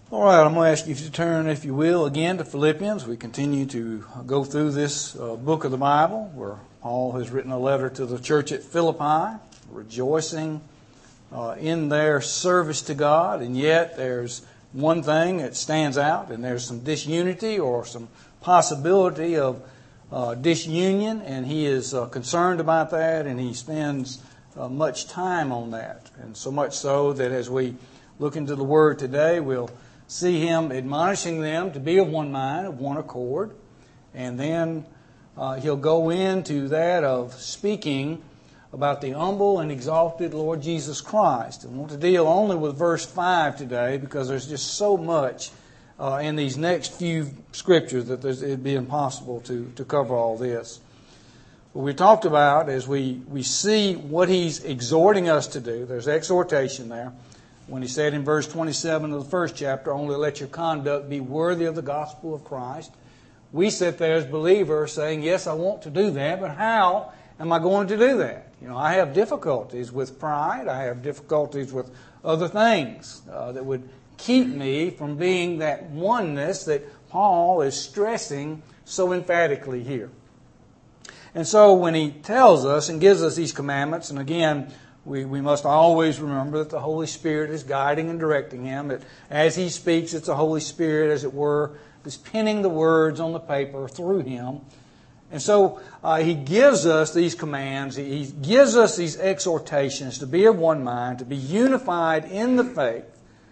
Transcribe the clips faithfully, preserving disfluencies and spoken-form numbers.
All right, I'm going to ask you to turn, if you will, again to Philippians. We continue to go through this uh, book of the Bible where Paul has written a letter to the church at Philippi, rejoicing uh, in their service to God. And yet there's one thing that stands out, and there's some disunity or some possibility of uh, disunion, and he is uh, concerned about that, and he spends uh, much time on that. And so much so that as we look into the Word today, we'll see him admonishing them to be of one mind, of one accord. And then uh, he'll go into that of speaking about the humble and exalted Lord Jesus Christ. I want to deal only with verse five today because there's just so much uh, in these next few scriptures that it'd be impossible to, to cover all this. What we talked about as we, we see what he's exhorting us to do, there's exhortation there. When he said in verse twenty-seven of the first chapter, only let your conduct be worthy of the gospel of Christ. We sit there as believers saying, yes, I want to do that, but how am I going to do that? You know, I have difficulties with pride. I have difficulties with other things uh, that would keep me from being that oneness that Paul is stressing so emphatically here. And so when he tells us and gives us these commandments, and again, We, we must always remember that the Holy Spirit is guiding and directing him. That as he speaks, it's the Holy Spirit, as it were, that's penning the words on the paper through him. And so uh, he gives us these commands. He, he gives us these exhortations to be of one mind, to be unified in the faith.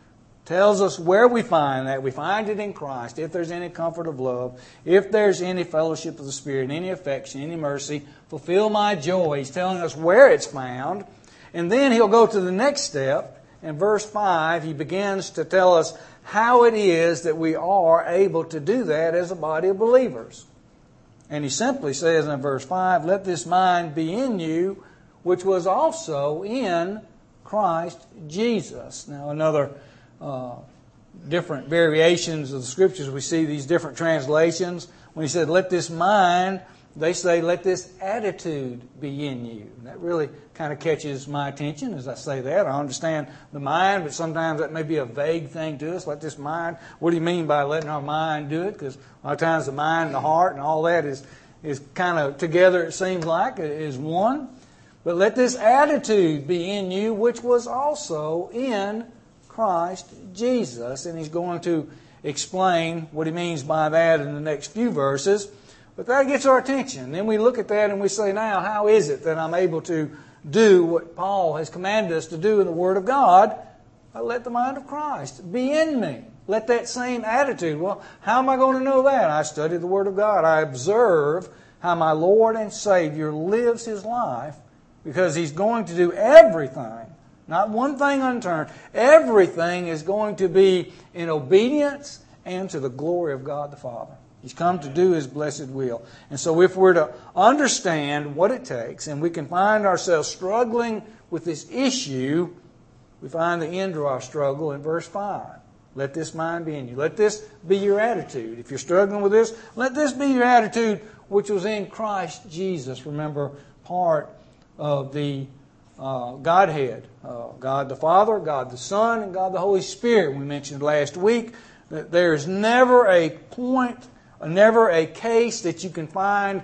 Tells us where we find that. We find it in Christ. If there's any comfort of love, if there's any fellowship of the Spirit, any affection, any mercy, fulfill my joy. He's telling us where it's found. And then he'll go to the next step. In verse five, he begins to tell us how it is that we are able to do that as a body of believers. And he simply says in verse five, let this mind be in you, which was also in Christ Jesus. Now, another uh, different variations of the Scriptures, we see these different translations. When he said, let this mind, they say, let this attitude be in you. And that really kind of catches my attention as I say that. I understand the mind, but sometimes that may be a vague thing to us. Let this mind, what do you mean by letting our mind do it? Because a lot of times the mind and the heart and all that is, is kind of together, it seems like, is one. But let this attitude be in you, which was also in Christ Jesus. And he's going to explain what he means by that in the next few verses. But that gets our attention. Then we look at that and we say, now, how is it that I'm able to do what Paul has commanded us to do in the Word of God? I let the mind of Christ be in me. Let that same attitude. Well, how am I going to know that? I study the Word of God. I observe how my Lord and Savior lives His life because He's going to do everything, not one thing unturned. Everything is going to be in obedience and to the glory of God the Father. He's come to do His blessed will. And so if we're to understand what it takes, and we can find ourselves struggling with this issue, we find the end to our struggle in verse five. Let this mind be in you. Let this be your attitude. If you're struggling with this, let this be your attitude which was in Christ Jesus. Remember, part of the uh, Godhead. Uh, God the Father, God the Son, and God the Holy Spirit. We mentioned last week that there is never a point Never a case that you can find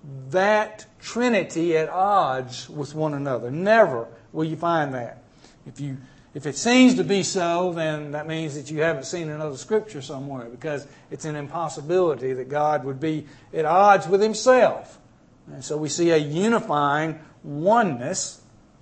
that Trinity at odds with one another. Never will you find that. If you, if it seems to be so, then that means that you haven't seen another Scripture somewhere, because it's an impossibility that God would be at odds with Himself. And so we see a unifying oneness.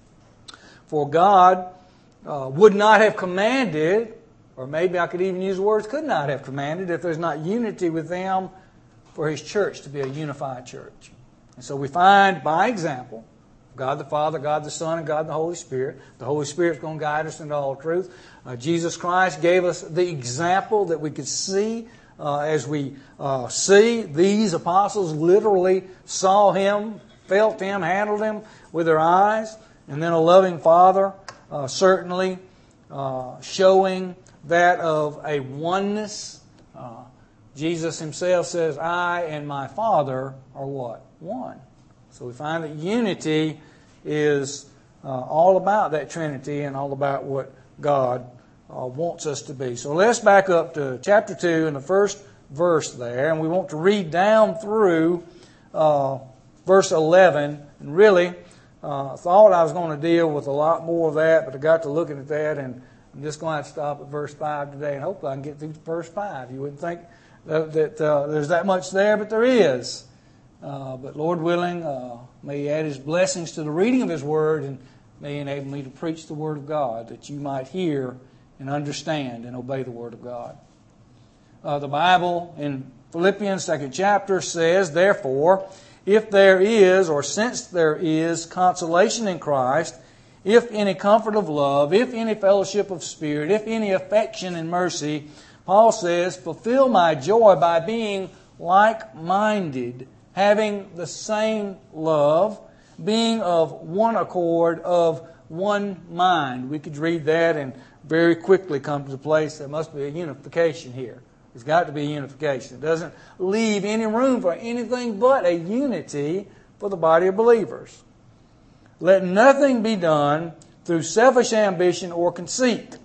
For God uh, would not have commanded, or maybe I could even use the words could not have commanded, if there's not unity with them, for His church to be a unified church. And so we find, by example, God the Father, God the Son, and God the Holy Spirit. The Holy Spirit's going to guide us into all truth. Uh, Jesus Christ gave us the example that we could see uh, as we uh, see these apostles literally saw Him, felt Him, handled Him with their eyes. And then a loving Father uh, certainly uh, showing that of a oneness. Uh, Jesus Himself says, I and my Father are what? One. So we find that unity is uh, all about that Trinity and all about what God uh, uh, wants us to be. So let's back up to chapter two and the first verse there, and we want to read down through uh, verse eleven. And really, uh, I thought I was going to deal with a lot more of that, but I got to looking at that, and I'm just going to have to stop at verse five today, and hopefully I can get through verse five. You wouldn't think that, that uh, there's that much there, but there is. Uh, but Lord willing, uh, may He add His blessings to the reading of His Word, and may He enable me to preach the Word of God, that you might hear and understand and obey the Word of God. Uh, the Bible in Philippians second chapter says, "Therefore, if there is, or since there is, consolation in Christ, if any comfort of love, if any fellowship of spirit, if any affection and mercy," Paul says, "fulfill my joy by being like-minded, having the same love, being of one accord, of one mind." We could read that and very quickly come to the place there must be a unification here. There's got to be a unification. It doesn't leave any room for anything but a unity for the body of believers. "Let nothing be done through selfish ambition or conceit."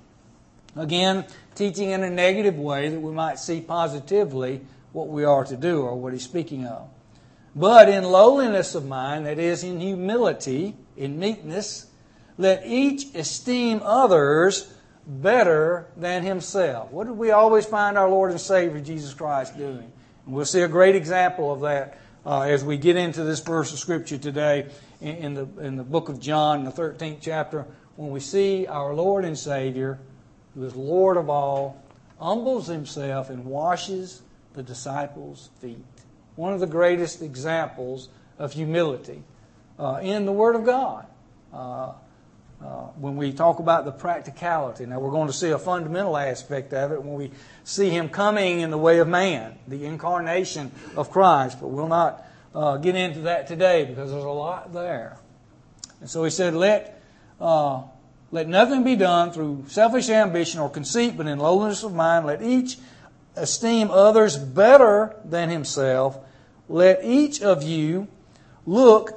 Again, teaching in a negative way that we might see positively what we are to do or what he's speaking of. "But in lowliness of mind," that is, in humility, in meekness, "let each esteem others better than himself." What did we always find our Lord and Savior Jesus Christ doing? And we'll see a great example of that uh, as we get into this verse of Scripture today in, in the in the book of John, the thirteenth chapter, when we see our Lord and Savior, who is Lord of all, humbles Himself and washes the disciples' feet. One of the greatest examples of humility uh, in the Word of God. Uh, Uh, when we talk about the practicality. Now we're going to see a fundamental aspect of it when we see Him coming in the way of man, the incarnation of Christ. But we'll not uh, get into that today because there's a lot there. And so He said, let, uh, let nothing be done through selfish ambition or conceit, but in lowliness of mind let each esteem others better than himself. Let each of you look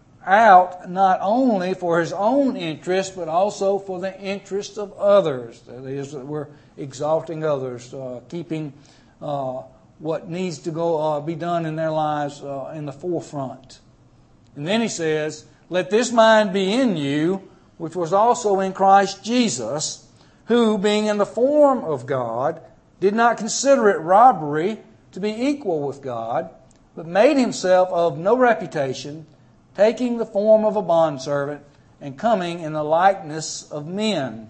out not only for his own interest, but also for the interest of others. That is, that we're exalting others, uh, keeping uh, what needs to go uh, be done in their lives uh, in the forefront. And then he says, "Let this mind be in you, which was also in Christ Jesus, who, being in the form of God, did not consider it robbery to be equal with God, but made Himself of no reputation, taking the form of a bondservant, and coming in the likeness of men.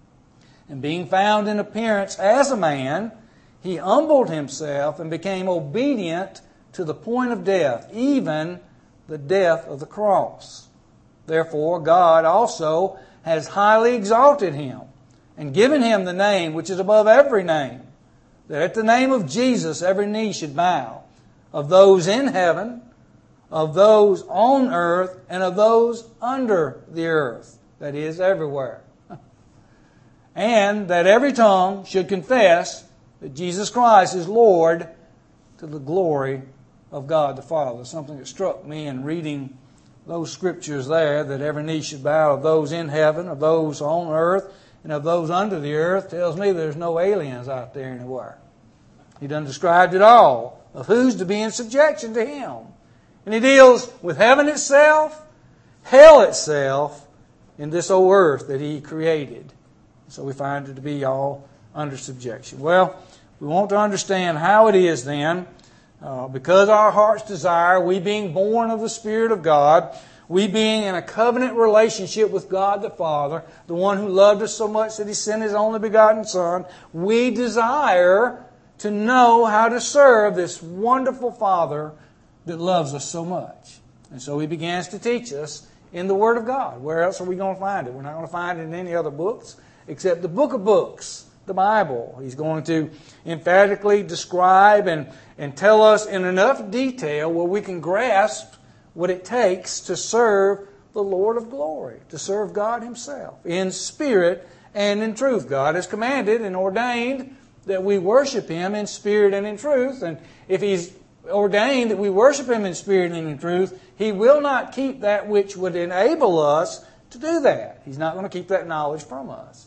And being found in appearance as a man, He humbled Himself and became obedient to the point of death, even the death of the cross. Therefore God also has highly exalted Him, and given Him the name which is above every name, that at the name of Jesus every knee should bow, of those in heaven, of those on earth, and of those under the earth," that is, everywhere. "And that every tongue should confess that Jesus Christ is Lord, to the glory of God the Father." Something that struck me in reading those scriptures there, that every knee should bow, of those in heaven, of those on earth, and of those under the earth, tells me there's no aliens out there anywhere. He done described it all, of who's to be in subjection to Him. And He deals with heaven itself, hell itself, and this old earth that He created. So we find it to be all under subjection. Well, we want to understand how it is then, uh, because our heart's desire, we being born of the Spirit of God, we being in a covenant relationship with God the Father, the one who loved us so much that He sent His only begotten Son, we desire to know how to serve this wonderful Father that loves us so much. And so He begins to teach us in the Word of God. Where else are we going to find it? We're not going to find it in any other books except the book of books, the Bible. He's going to emphatically describe and, and tell us in enough detail where we can grasp what it takes to serve the Lord of glory, to serve God Himself in spirit and in truth. God has commanded and ordained that we worship Him in spirit and in truth. And if He's ordained that we worship Him in spirit and in truth, He will not keep that which would enable us to do that. He's not going to keep that knowledge from us.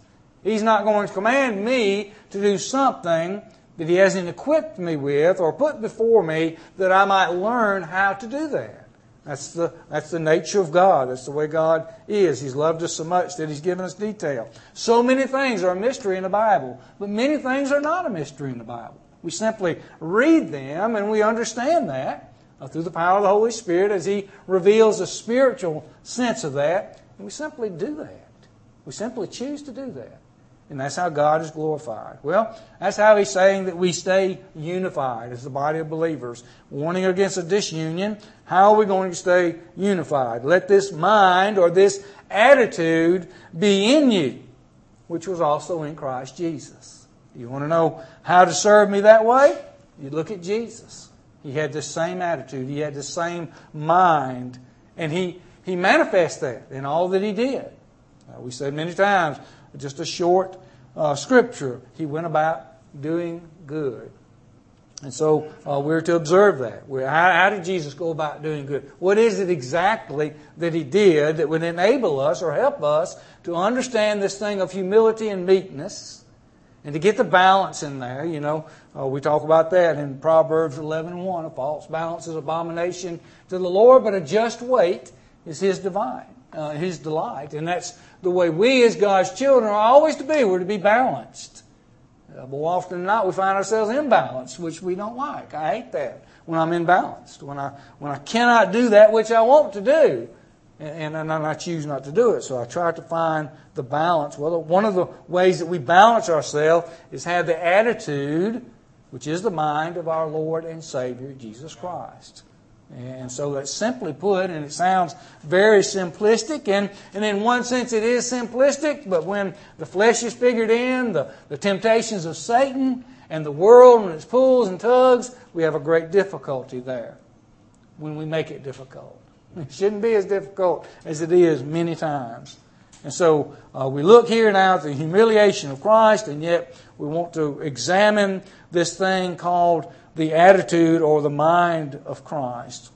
He's not going to command me to do something that He hasn't equipped me with or put before me that I might learn how to do that. That's the, that's the nature of God. That's the way God is. He's loved us so much that He's given us detail. So many things are a mystery in the Bible, but many things are not a mystery in the Bible. We simply read them and we understand that uh, through the power of the Holy Spirit as He reveals a spiritual sense of that. And we simply do that. We simply choose to do that. And that's how God is glorified. Well, that's how He's saying that we stay unified as the body of believers. Warning against a disunion. How are we going to stay unified? Let this mind or this attitude be in you, which was also in Christ Jesus. You want to know how to serve me that way? You look at Jesus. He had the same attitude. He had the same mind. And He, he manifests that in all that He did. Uh, we said many times, just a short uh, scripture, He went about doing good. And so uh, we're to observe that. We're, how, how did Jesus go about doing good? What is it exactly that He did that would enable us or help us to understand this thing of humility and meekness and to get the balance in there? You know, uh, we talk about that in Proverbs eleven one. A false balance is abomination to the Lord, but a just weight is His divine, uh, His delight. And that's the way we as God's children are always to be. We're to be balanced. Uh, more often than not, we find ourselves imbalanced, which we don't like. I hate that when I'm imbalanced, when I when I cannot do that which I want to do, and, and, and I choose not to do it. So I try to find the balance. Well, one of the ways that we balance ourselves is have the attitude, which is the mind of our Lord and Savior, Jesus Christ. And so that's simply put, and it sounds very simplistic, and, and in one sense it is simplistic, but when the flesh is figured in, the, the temptations of Satan and the world and its pulls and tugs, we have a great difficulty there when we make it difficult. It shouldn't be as difficult as it is many times. And so uh, we look here now at the humiliation of Christ, and yet we want to examine this thing called the attitude or the mind of Christ.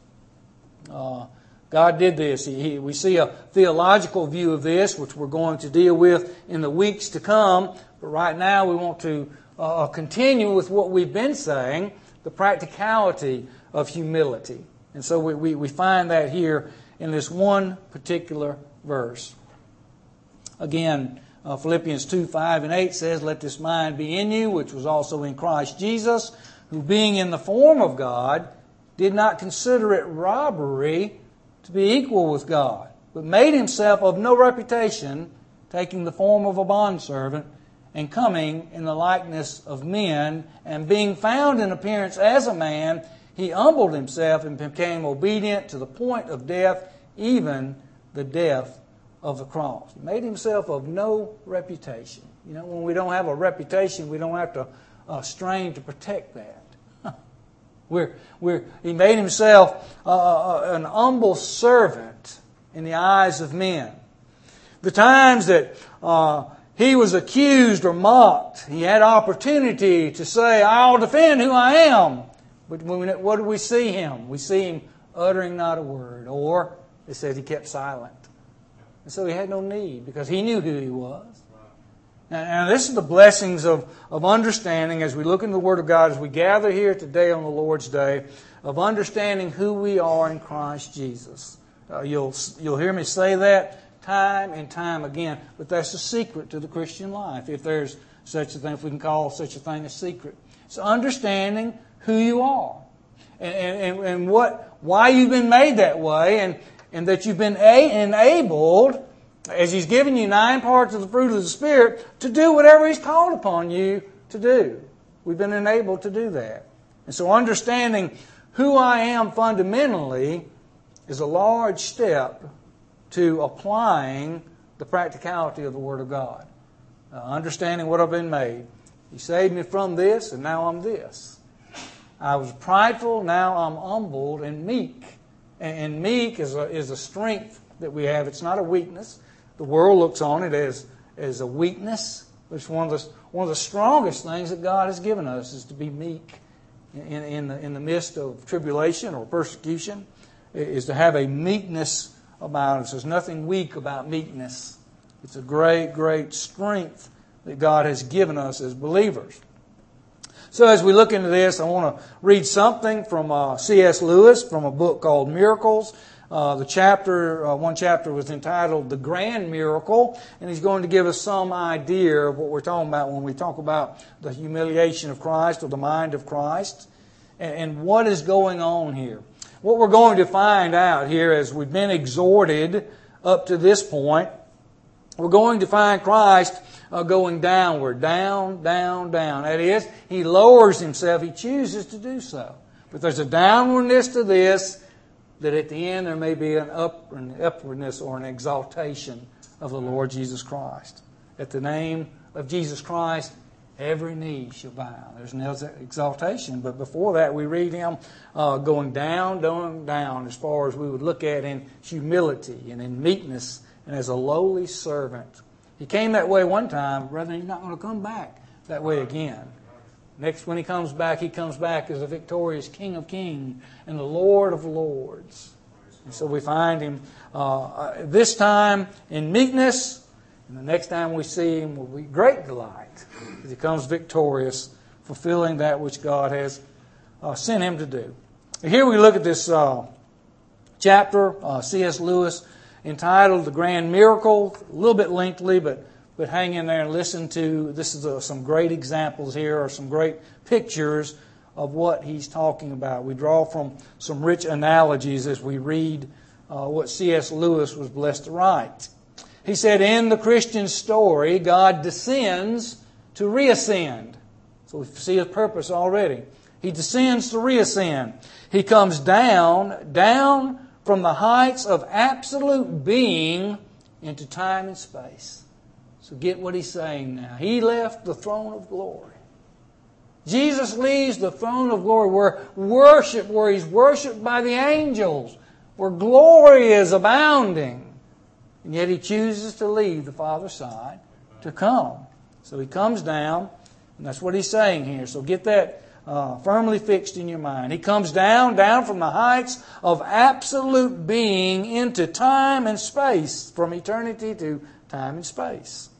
Uh, God did this. He, he, we see a theological view of this, which we're going to deal with in the weeks to come. But right now we want to uh, continue with what we've been saying, the practicality of humility. And so we, we, we find that here in this one particular verse. Again, uh, Philippians two, five, and eight says, "Let this mind be in you, which was also in Christ Jesus, who being in the form of God, did not consider it robbery to be equal with God, but made Himself of no reputation, taking the form of a bondservant, and coming in the likeness of men, and being found in appearance as a man, He humbled Himself and became obedient to the point of death, even the death of the cross." He made Himself of no reputation. You know, when we don't have a reputation, we don't have to uh, strain to protect that. We're, we're, he made Himself uh, an humble servant in the eyes of men. The times that uh, He was accused or mocked, He had opportunity to say, "I'll defend who I am." But when, what do we see Him? We see Him uttering not a word. Or, it says He kept silent. And so He had no need, because He knew who He was. And this is the blessings of, of understanding as we look into the Word of God, as we gather here today on the Lord's Day, of understanding who we are in Christ Jesus. Uh, you'll, you'll hear me say that time and time again, but that's the secret to the Christian life, if there's such a thing, if we can call such a thing a secret. It's understanding who you are and, and, and what, why you've been made that way, and, and that you've been a, enabled, as He's given you nine parts of the fruit of the Spirit, to do whatever He's called upon you to do. We've been enabled to do that. And so understanding who I am fundamentally is a large step to applying the practicality of the Word of God. Uh, understanding what I've been made. He saved me from this, and now I'm this. I was prideful, now I'm humbled and meek. And, and meek is a, is a strength that we have. It's not a weakness. The world looks on it as, as a weakness. It's one of the one of the strongest things that God has given us is to be meek in, in the in the midst of tribulation or persecution, is to have a meekness about us. There's nothing weak about meekness. It's a great, great strength that God has given us as believers. So as we look into this, I want to read something from uh, C S Lewis from a book called Miracles. Uh, the chapter, uh, one chapter was entitled The Grand Miracle, and he's going to give us some idea of what we're talking about when we talk about the humiliation of Christ or the mind of Christ, and, and what is going on here. What we're going to find out here as we've been exhorted up to this point, we're going to find Christ uh, going downward, down, down, down. That is, He lowers Himself. He chooses to do so. But there's a downwardness to this, that at the end there may be an, up, an upwardness or an exaltation of the Lord Jesus Christ. At the name of Jesus Christ, every knee shall bow. There's an exaltation, but before that we read Him uh, going down, down, down, as far as we would look at in humility and in meekness and as a lowly servant. He came that way one time, brethren, He's not going to come back that way again. Next, when He comes back, He comes back as a victorious King of kings and the Lord of lords. And so we find Him uh, this time in meekness, and the next time we see Him will be great delight as He comes victorious, fulfilling that which God has uh, sent Him to do. Here we look at this uh, chapter, uh, C S Lewis, entitled The Grand Miracle. A little bit lengthy, but But hang in there and listen to, this is a, some great examples here, or some great pictures of what he's talking about. We draw from some rich analogies as we read uh, what C S Lewis was blessed to write. He said, in the Christian story, God descends to reascend. So we see His purpose already. He descends to reascend. He comes down, down from the heights of absolute being into time and space. So get what He's saying now. He left the throne of glory. Jesus leaves the throne of glory where worship, where He's worshipped by the angels, where glory is abounding. And yet He chooses to leave the Father's side to come. So He comes down, and that's what He's saying here. So get that uh, firmly fixed in your mind. He comes down, down from the heights of absolute being into time and space, from eternity to time and space.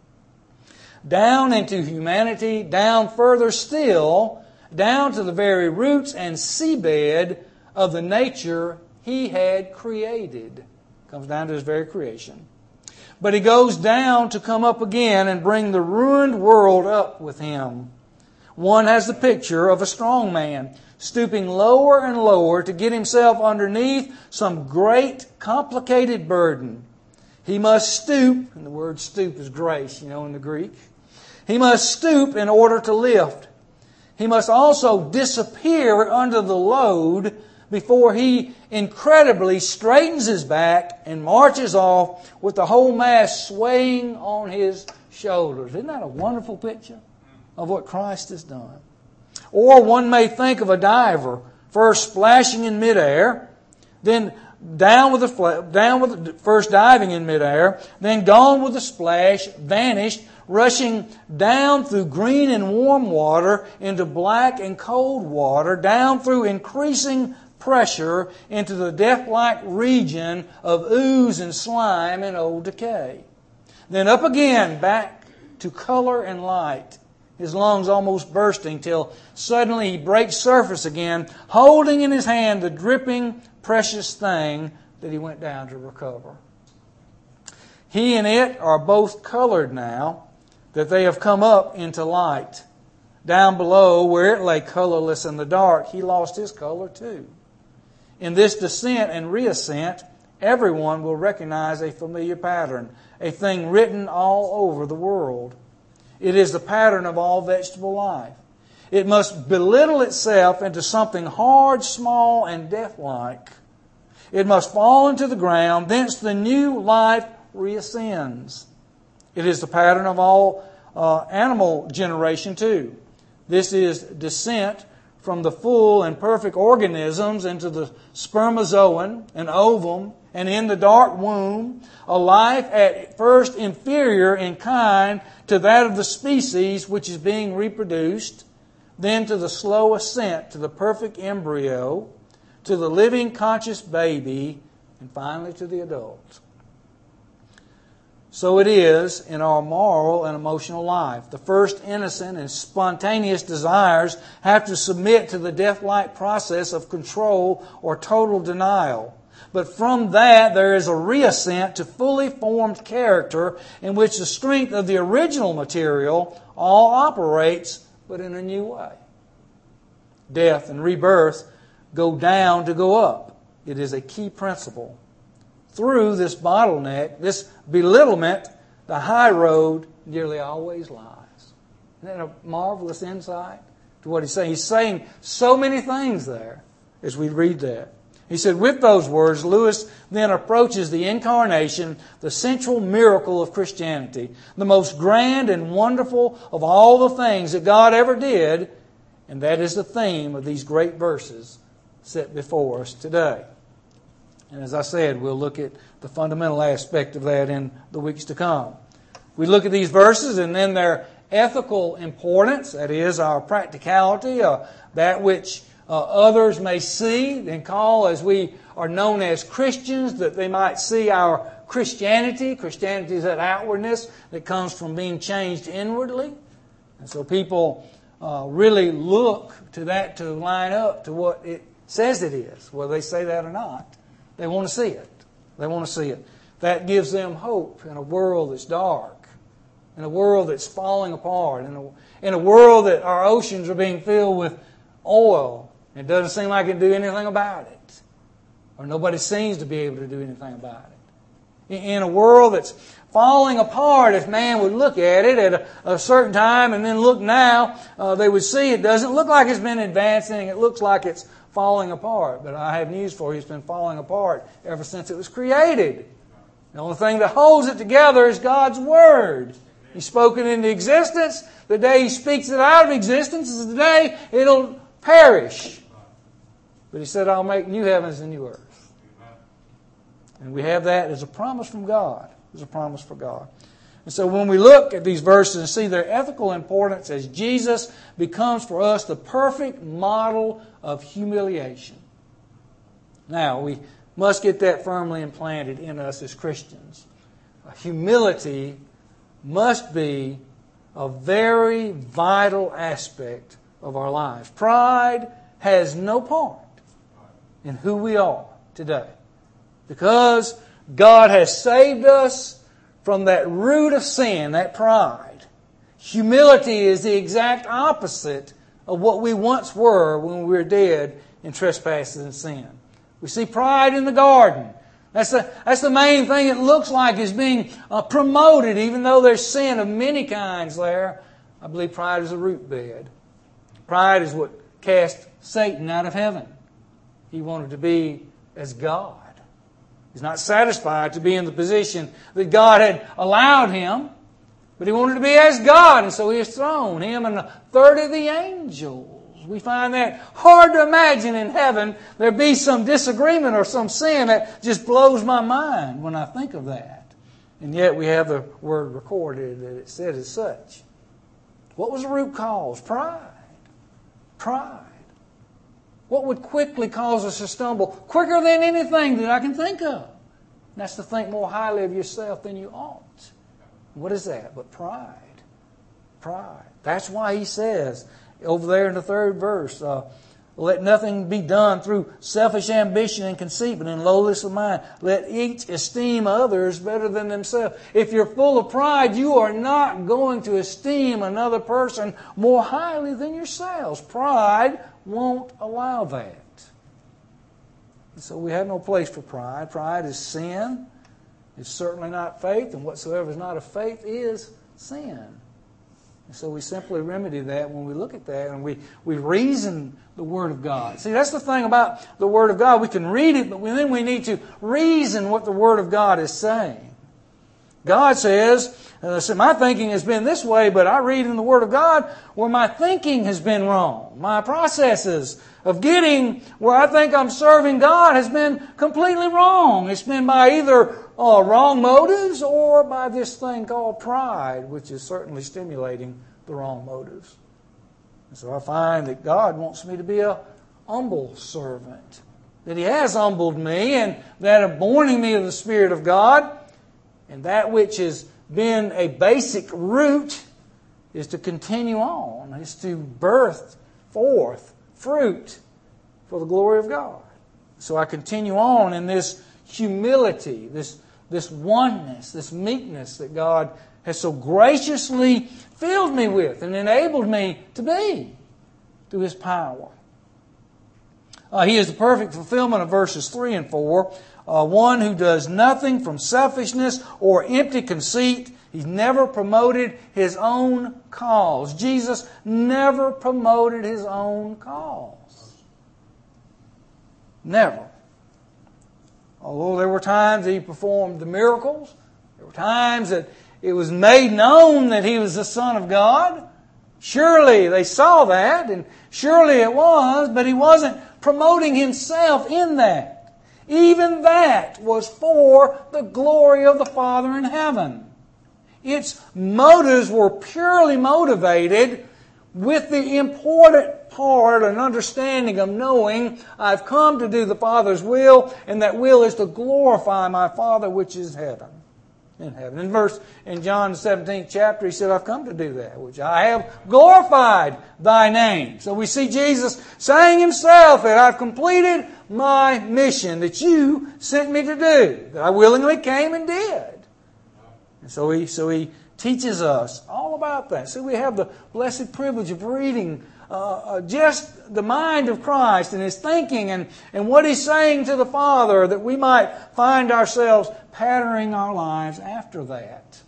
Down into humanity, down further still, down to the very roots and seabed of the nature He had created. Comes down to His very creation. But He goes down to come up again and bring the ruined world up with Him. One has the picture of a strong man stooping lower and lower to get himself underneath some great complicated burden. He must stoop, and the word stoop is grace, you know, in the Greek. He must stoop in order to lift. He must also disappear under the load before he incredibly straightens his back and marches off with the whole mass swaying on his shoulders. Isn't that a wonderful picture of what Christ has done? Or one may think of a diver first splashing in midair, then down with the down with the, first diving in midair, then gone with the splash, vanished, rushing down through green and warm water into black and cold water, down through increasing pressure into the death-like region of ooze and slime and old decay. Then up again, back to color and light, his lungs almost bursting, till suddenly he breaks surface again, holding in his hand the dripping, precious thing that he went down to recover. He and it are both colored now, that they have come up into light. Down below, where it lay colorless in the dark, he lost his color too. In this descent and reascent, everyone will recognize a familiar pattern, a thing written all over the world. It is the pattern of all vegetable life. It must belittle itself into something hard, small, and death-like. It must fall into the ground, thence the new life reascends. It is the pattern of all uh, animal generation too. This is descent from the full and perfect organisms into the spermazoan and ovum, and in the dark womb, a life at first inferior in kind to that of the species which is being reproduced, then to the slow ascent to the perfect embryo, to the living conscious baby, and finally to the adult. so it is in our moral and emotional life. The first innocent and spontaneous desires have to submit to the death-like process of control or total denial. But from that, there is a reascent to fully formed character in which the strength of the original material all operates, but in a new way. Death and rebirth go down to go up. It is a key principle. Through this bottleneck, this belittlement, the high road nearly always lies. Isn't that a marvelous insight to what he's saying? He's saying so many things there as we read that. He said, with those words, Lewis then approaches the incarnation, the central miracle of Christianity, the most grand and wonderful of all the things that God ever did, and that is the theme of these great verses set before us today. And as I said, we'll look at the fundamental aspect of that in the weeks to come. We look at these verses and then their ethical importance, that is, our practicality, uh, that which uh, others may see and call, as we are known as Christians, that they might see our Christianity. Christianity is that outwardness that comes from being changed inwardly. And so people uh, really look to that to line up to what it says it is, whether they say that or not. They want to see it. They want to see it. That gives them hope in a world that's dark, in a world that's falling apart, in a, in a world that our oceans are being filled with oil. It doesn't seem like it can do anything about it. Or nobody seems to be able to do anything about it. In, in a world that's falling apart, if man would look at it at a, a certain time and then look now, uh, they would see it doesn't look like it's been advancing. It looks like it's falling apart. But I have news for you. It's been falling apart ever since it was created. The only thing that holds it together is God's Word. He's spoken into existence. The day He speaks it out of existence is the day it'll perish. But He said, I'll make new heavens and new earth. And we have that as a promise from God. As a promise for God. And so when we look at these verses and see their ethical importance as Jesus becomes for us the perfect model of humiliation. Now, we must get that firmly implanted in us as Christians. Humility must be a very vital aspect of our lives. Pride has no part in who we are today. Because God has saved us from that root of sin, that pride. Humility is the exact opposite of what we once were when we were dead in trespasses and sin. We see pride in the garden. That's the, that's the main thing it looks like is being uh, promoted, even though there's sin of many kinds there. I believe pride is a root bed. Pride is what cast Satan out of heaven. He wanted to be as God. He's not satisfied to be in the position that God had allowed him, but he wanted to be as God, and so he was thrown, him and a third of the angels. We find that hard to imagine in heaven there be some disagreement or some sin. That just blows my mind when I think of that. And yet we have the word recorded that it said as such. What was the root cause? Pride. Pride. What would quickly cause us to stumble? Quicker than anything that I can think of. And that's to think more highly of yourself than you ought. What is that? But pride. Pride. That's why he says over there in the third verse, uh, let nothing be done through selfish ambition and conceit, but in lowliness of mind. Let each esteem others better than themselves. If you're full of pride, you are not going to esteem another person more highly than yourselves. Pride won't allow that. So we have no place for pride. Pride is sin. It's certainly not faith, and whatsoever is not of faith is sin. And so we simply remedy that when we look at that and we, we reason the Word of God. See, that's the thing about the Word of God. We can read it, but then we need to reason what the Word of God is saying. God says, uh, so my thinking has been this way, but I read in the Word of God where my thinking has been wrong. My processes of getting where I think I'm serving God has been completely wrong. It's been by either uh, wrong motives or by this thing called pride, which is certainly stimulating the wrong motives. And so I find that God wants me to be a humble servant. That He has humbled me and that of borning me of the Spirit of God, And that which has been a basic root is to continue on, is to birth forth fruit for the glory of God. So I continue on in this humility, this, this oneness, this meekness that God has so graciously filled me with and enabled me to be through His power. Uh, he is the perfect fulfillment of verses three and four. Uh, one who does nothing from selfishness or empty conceit. He's never promoted His own cause. Jesus never promoted His own cause. Never. Although there were times that He performed the miracles, there were times that it was made known that He was the Son of God. Surely they saw that, and surely it was, but He wasn't promoting Himself in that. Even that was for the glory of the Father in heaven. Its motives were purely motivated with the important part and understanding of knowing I've come to do the Father's will, and that will is to glorify my Father which is heaven. In heaven. In verse in John seventeenth chapter, He said, I've come to do that, which I have glorified Thy name. So we see Jesus saying Himself that I've completed my mission that You sent me to do, that I willingly came and did. And so He so He teaches us all about that. So we have the blessed privilege of reading uh, uh, just the mind of Christ and His thinking and, and what He's saying to the Father, that we might find ourselves patterning our lives after that.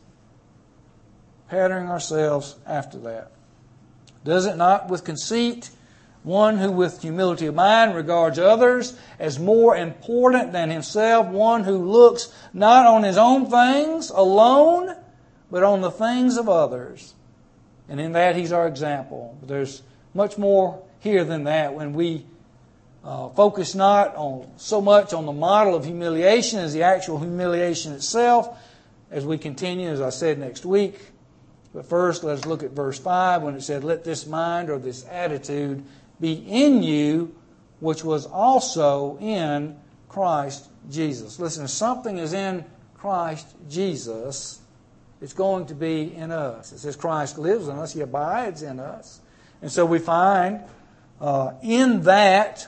Patterning ourselves after that. Does it not with conceit? One who with humility of mind regards others as more important than himself. One who looks not on his own things alone, but on the things of others. And in that He's our example. But there's much more here than that when we uh, focus not on so much on the model of humiliation as the actual humiliation itself, as we continue, as I said, next week. But first, let us look at verse five when it said, let this mind or this attitude be in you, which was also in Christ Jesus. Listen, if something is in Christ Jesus, it's going to be in us. It says Christ lives in us, He abides in us. And so we find uh, in that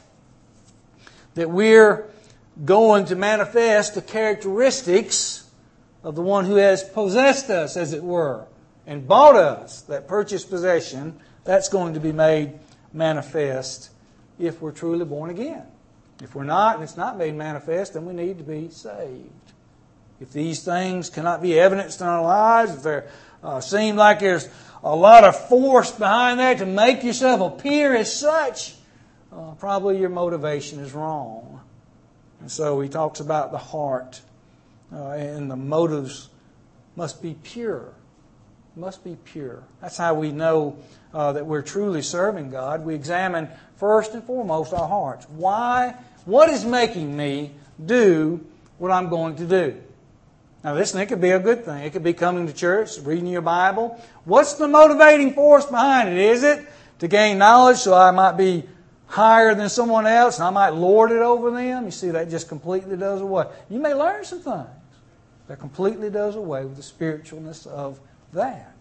that we're going to manifest the characteristics of the one who has possessed us, as it were, and bought us, that purchased possession. That's going to be made manifest if we're truly born again. If we're not, and it's not made manifest, then we need to be saved. If these things cannot be evidenced in our lives, if there uh, seem like there's a lot of force behind that to make yourself appear as such, uh, probably your motivation is wrong. And so He talks about the heart, uh, and the motives must be pure. Must be pure. That's how we know uh, that we're truly serving God. We examine first and foremost our hearts. Why? What is making me do what I'm going to do? Now listen, it could be a good thing. It could be coming to church, reading your Bible. What's the motivating force behind it? Is it to gain knowledge so I might be higher than someone else and I might lord it over them? You see, that just completely does away. You may learn some things. That completely does away with the spiritualness of that.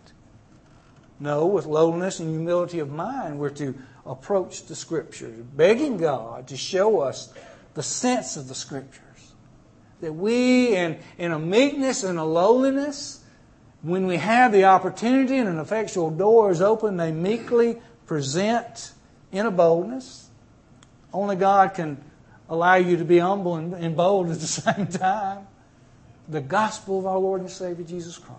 No, with lowliness and humility of mind, we're to approach the Scriptures, begging God to show us the sense of the Scriptures. That we, in, in a meekness and a lowliness, when we have the opportunity and an effectual door is open, they meekly present in a boldness. Only God can allow you to be humble and, and bold at the same time. The gospel of our Lord and Savior Jesus Christ.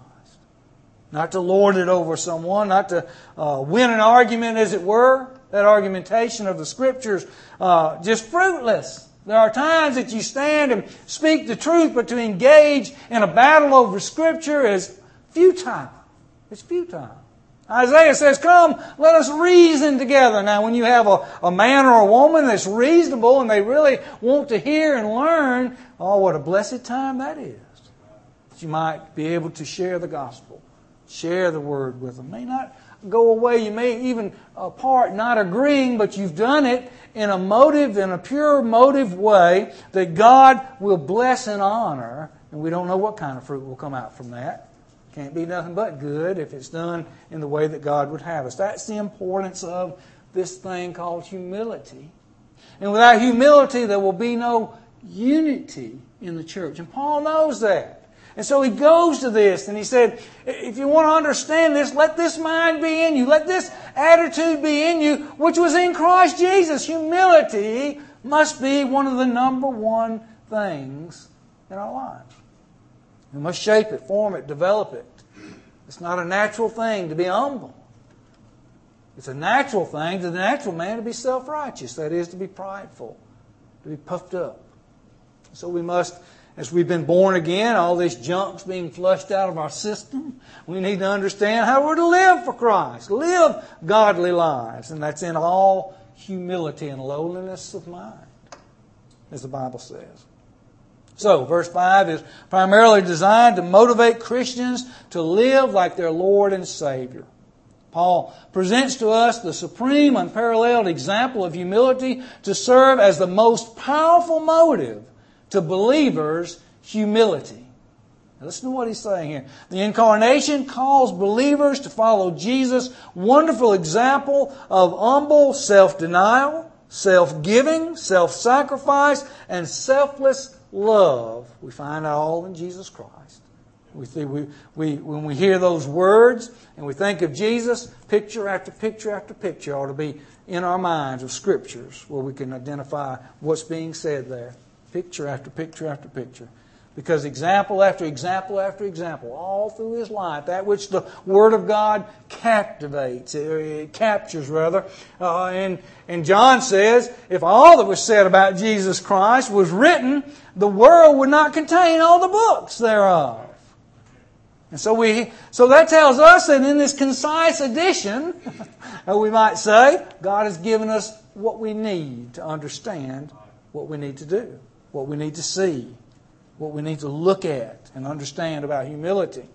Not to lord it over someone, not to uh, win an argument, as it were. That argumentation of the Scriptures, uh, just fruitless. There are times that you stand and speak the truth, but to engage in a battle over Scripture is futile. It's futile. Isaiah says, come, let us reason together. Now, when you have a, a man or a woman that's reasonable and they really want to hear and learn, oh, what a blessed time that is. That you might be able to share the gospel. Share the word with them. May not go away. You may even apart not agreeing, but you've done it in a motive, in a pure motive way that God will bless and honor And we don't know what kind of fruit will come out from that. Can't be nothing but good if it's done in the way that God would have us. That's the importance of this thing called humility. And without humility, there will be no unity in the church. And Paul knows that. And so he goes to this and he said, if you want to understand this, let this mind be in you. Let this attitude be in you, which was in Christ Jesus. Humility must be one of the number one things in our lives. We must shape it, form it, develop it. It's not a natural thing to be humble. It's a natural thing to the natural man to be self-righteous. That is, to be prideful, to be puffed up. So we must, as we've been born again, all this junk's being flushed out of our system, we need to understand how we're to live for Christ. Live godly lives. And that's in all humility and lowliness of mind, as the Bible says. So, verse five is primarily designed to motivate Christians to live like their Lord and Savior. Paul presents to us the supreme, unparalleled example of humility to serve as the most powerful motive to believers' humility. Now listen to what he's saying here. The Incarnation calls believers to follow Jesus' wonderful example of humble self-denial, self-giving, self-sacrifice, and selfless love. We find it all in Jesus Christ. We see, we, we, when we hear those words and we think of Jesus, picture after picture after picture ought to be in our minds of Scriptures where we can identify what's being said there. Picture after picture after picture. Because example after example after example, all through His life, that which the Word of God captivates, it captures rather. Uh, and, and John says, if all that was said about Jesus Christ was written, the world would not contain all the books thereof. And so we, so that tells us that in this concise edition, we might say, God has given us what we need to understand what we need to do, what we need to see, what we need to look at and understand about humility.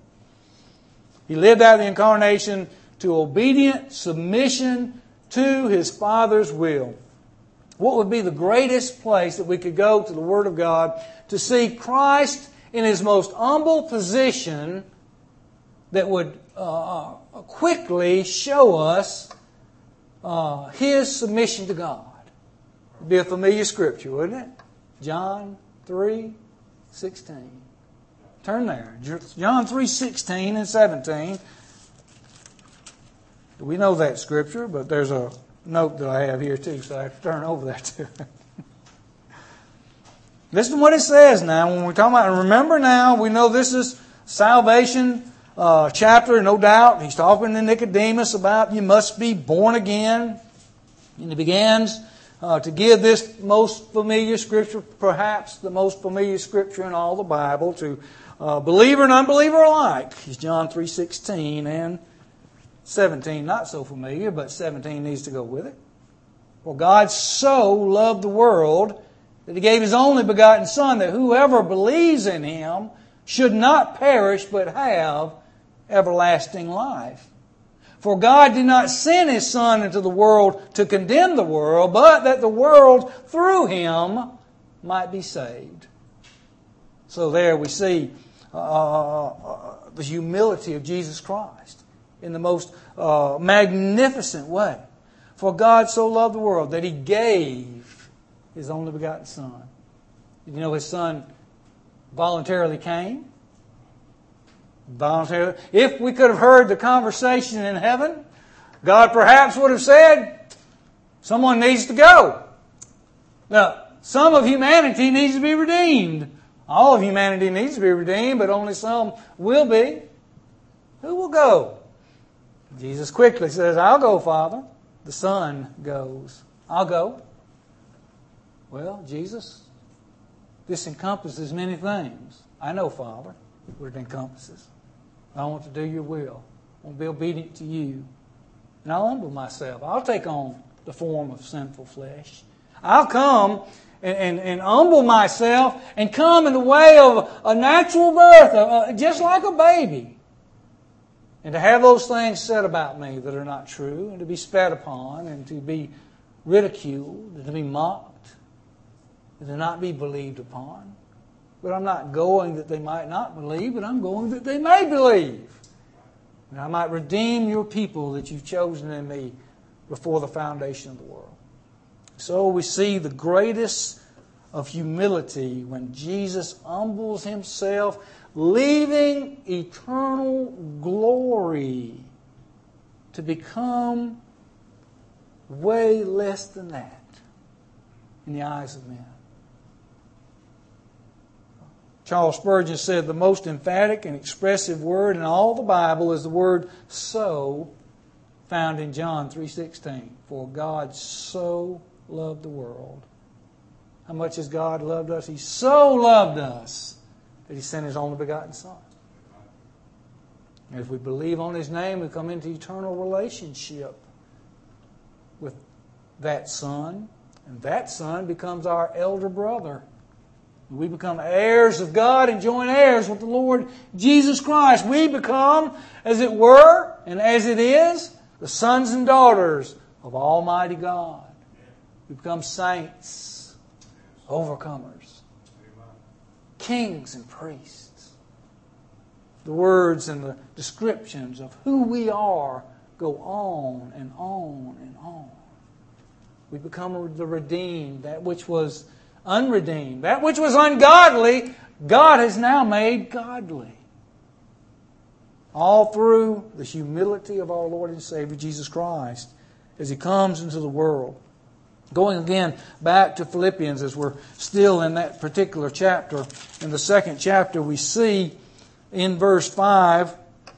He lived out the Incarnation to obedient submission to His Father's will. What would be the greatest place that we could go to the Word of God to see Christ in His most humble position that would uh, quickly show us uh, His submission to God? It would be a familiar scripture, wouldn't it? John three sixteen. Turn there. John three sixteen and seventeen. We know that scripture, but there's a note that I have here too, so I have to turn over there too. Listen to what it says now. When we're talking about, remember now, we know this is salvation uh, chapter, no doubt. He's talking to Nicodemus about you must be born again. And he begins Uh, to give this most familiar scripture, perhaps the most familiar scripture in all the Bible, to uh, believer and unbeliever alike. It's John three sixteen and seventeen. Not so familiar, but seventeen needs to go with it. For God so loved the world that He gave His only begotten Son, that whoever believes in Him should not perish but have everlasting life. For God did not send His Son into the world to condemn the world, but that the world through Him might be saved. So there we see uh, the humility of Jesus Christ in the most uh, magnificent way. For God so loved the world that He gave His only begotten Son. Did you know His Son voluntarily came? Voluntarily. If we could have heard the conversation in heaven, God perhaps would have said, someone needs to go. Now, some of humanity needs to be redeemed. All of humanity needs to be redeemed, but only some will be. Who will go? Jesus quickly says, I'll go, Father. The Son goes. I'll go. Well, Jesus, this encompasses many things. I know, Father, what it encompasses. I want to do your will. I want to be obedient to you. And I'll humble myself. I'll take on the form of sinful flesh. I'll come and, and, and humble myself and come in the way of a natural birth, uh, just like a baby. And to have those things said about me that are not true, and to be spat upon, and to be ridiculed, and to be mocked, and to not be believed upon. But I'm not going that they might not believe, but I'm going that they may believe. And I might redeem your people that you've chosen in me before the foundation of the world. So we see the greatest of humility when Jesus humbles Himself, leaving eternal glory to become way less than that in the eyes of men. Charles Spurgeon said the most emphatic and expressive word in all the Bible is the word "so," found in John three sixteen. For God so loved the world. How much has God loved us? He so loved us that He sent His only begotten Son. And if we believe on His name, we come into eternal relationship with that Son. And that Son becomes our elder brother. We become heirs of God and joint heirs with the Lord Jesus Christ. We become, as it were, and as it is, the sons and daughters of Almighty God. We become saints, overcomers, kings and priests. The words and the descriptions of who we are go on and on and on. We become the redeemed, that which was unredeemed. That which was ungodly, God has now made godly. All through the humility of our Lord and Savior Jesus Christ as He comes into the world. Going again back to Philippians as we're still in that particular chapter. In the second chapter we see in verse five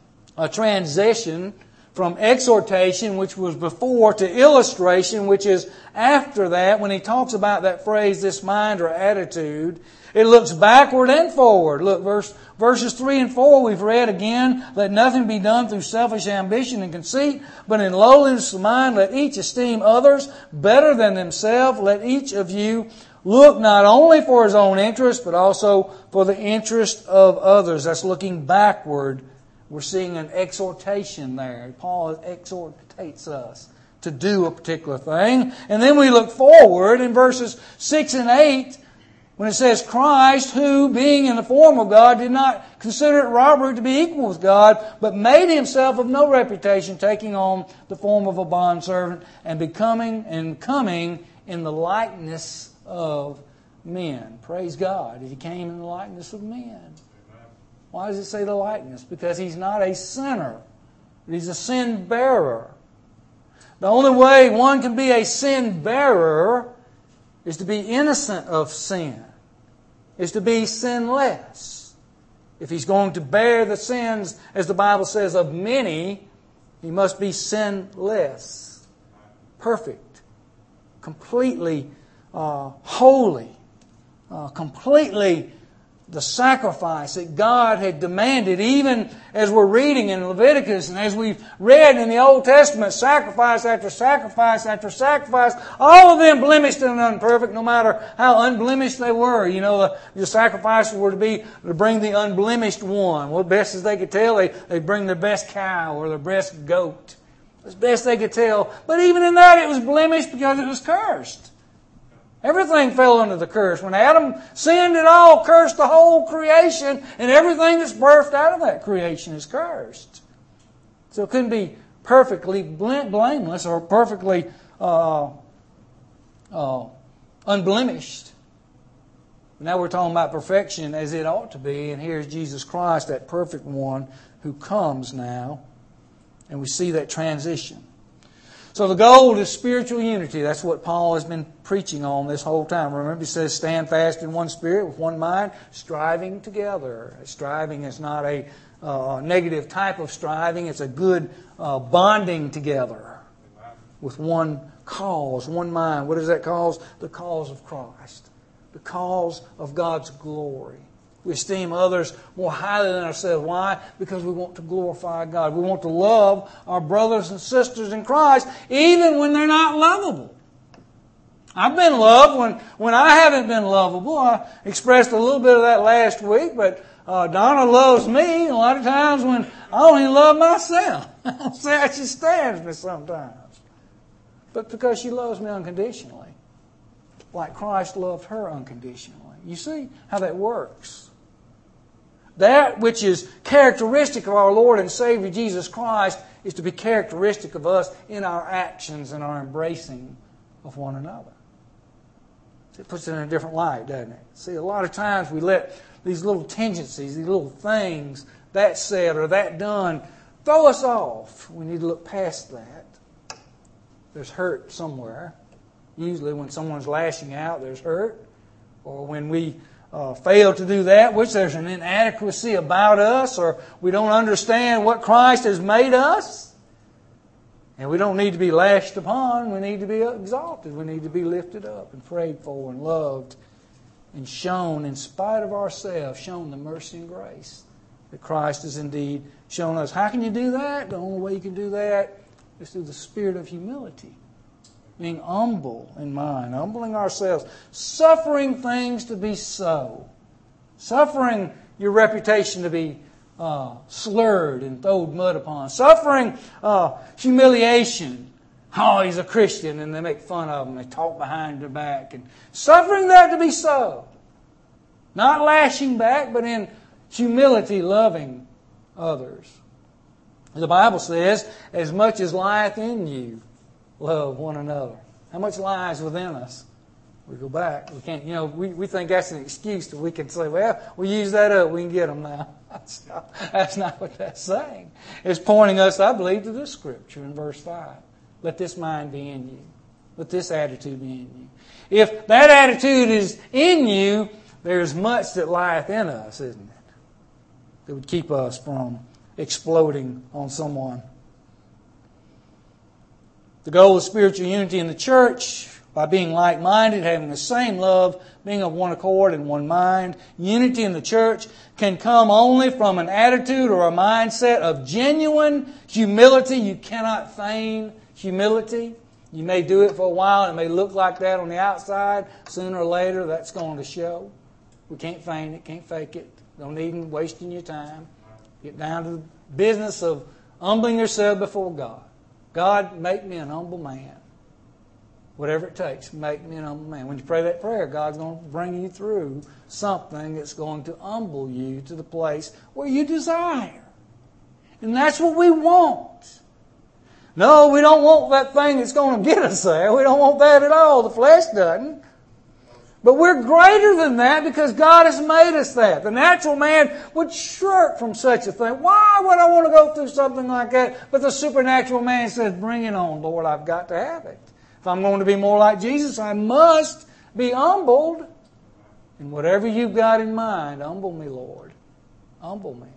a transition from exhortation, which was before, to illustration, which is after that. When he talks about that phrase, this mind or attitude, it looks backward and forward. Look, verse, verses three and four we've read again. Let nothing be done through selfish ambition and conceit, but in lowliness of mind let each esteem others better than themselves. Let each of you look not only for his own interest, but also for the interest of others. That's looking backward. We're seeing an exhortation there. Paul exhortates us to do a particular thing. And then we look forward in verses six and eight when it says, Christ, who, being in the form of God, did not consider it robbery to be equal with God, but made Himself of no reputation, taking on the form of a bondservant and becoming and coming in the likeness of men. Praise God. He came in the likeness of men. Why does it say the likeness? Because He's not a sinner. He's a sin bearer. The only way one can be a sin bearer is to be innocent of sin. Is to be sinless. If He's going to bear the sins, as the Bible says, of many, He must be sinless. Perfect. Completely uh, holy. Uh, completely the sacrifice that God had demanded, even as we're reading in Leviticus and as we've read in the Old Testament, sacrifice after sacrifice after sacrifice, all of them blemished and unperfect, no matter how unblemished they were. You know, the, the sacrifices were to be to bring the unblemished one. Well, best as they could tell, they, they'd bring their best cow or their best goat. As best they could tell. But even in that, it was blemished because it was cursed. Everything fell under the curse. When Adam sinned, it all cursed the whole creation, and everything that's birthed out of that creation is cursed. So it couldn't be perfectly blameless or perfectly uh, uh, unblemished. Now we're talking about perfection as it ought to be, and here's Jesus Christ, that perfect one who comes now, and we see that transition. So the goal is spiritual unity. That's what Paul has been preaching on this whole time. Remember, he says, stand fast in one spirit, with one mind, striving together. Striving is not a uh, negative type of striving. It's a good uh, bonding together with one cause, one mind. What is that cause? The cause of Christ. The cause of God's glory. We esteem others more highly than ourselves. Why? Because we want to glorify God. We want to love our brothers and sisters in Christ, even when they're not lovable. I've been loved when, when I haven't been lovable. I expressed a little bit of that last week, but uh, Donna loves me a lot of times when I don't even love myself. I don't see how she stands me sometimes. But because she loves me unconditionally, like Christ loved her unconditionally. You see how that works? That which is characteristic of our Lord and Savior Jesus Christ is to be characteristic of us in our actions and our embracing of one another. It puts it in a different light, doesn't it? See, a lot of times we let these little tendencies, these little things, that said or that done, throw us off. We need to look past that. There's hurt somewhere. Usually when someone's lashing out, there's hurt. Or when we uh, fail to do that, which there's an inadequacy about us, or we don't understand what Christ has made us. And we don't need to be lashed upon. We need to be exalted. We need to be lifted up and prayed for and loved and shown, in spite of ourselves, shown the mercy and grace that Christ has indeed shown us. How can you do that? The only way you can do that is through the spirit of humility. Being humble in mind, humbling ourselves, suffering things to be so, suffering your reputation to be uh, slurred and thrown mud upon, suffering uh, humiliation. Oh, he's a Christian, and they make fun of him. They talk behind their back, and suffering that to be so, not lashing back, but in humility, loving others. The Bible says, "As much as lieth in you, love one another." How much lies within us? We go back. We can't, you know, we, we think that's an excuse that we can say, well, we use that up, we can get them now. That's not, that's not what that's saying. It's pointing us, I believe, to this scripture in verse five. Let this mind be in you. Let this attitude be in you. If that attitude is in you, there's much that lieth in us, isn't it? That would keep us from exploding on someone. The goal of spiritual unity in the church, by being like-minded, having the same love, being of one accord and one mind. Unity in the church can come only from an attitude or a mindset of genuine humility. You cannot feign humility. You may do it for a while. It may look like that on the outside. Sooner or later, that's going to show. We can't feign it, can't fake it. Don't need wasting your time. Get down to the business of humbling yourself before God. God, make me an humble man. Whatever it takes, make me an humble man. When you pray that prayer, God's going to bring you through something that's going to humble you to the place where you desire. And that's what we want. No, we don't want that thing that's going to get us there. We don't want that at all. The flesh doesn't. But we're greater than that because God has made us that. The natural man would shirk from such a thing. Why would I want to go through something like that? But the supernatural man says, bring it on, Lord, I've got to have it. If I'm going to be more like Jesus, I must be humbled. And whatever you've got in mind, humble me, Lord. Humble me.